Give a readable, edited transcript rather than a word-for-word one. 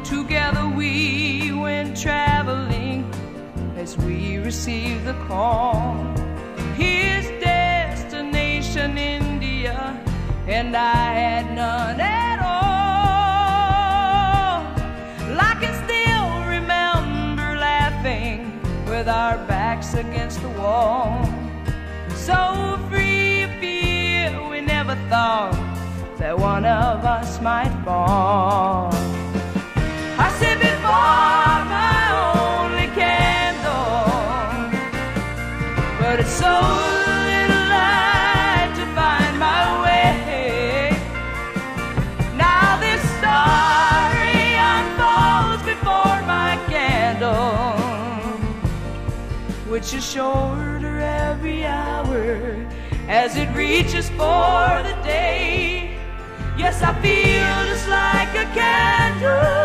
Together we went traveling as we received the call. His destination, India, and I had none at all. I can still remember laughing with our backs against the wall. So free of fear, we never thought that one of us might fall. I sit before my only candle, but it's so little light to find my way. Now this story unfolds before my candle, which is shorter every hour as it reaches for the day. Yes, I feel just like a candle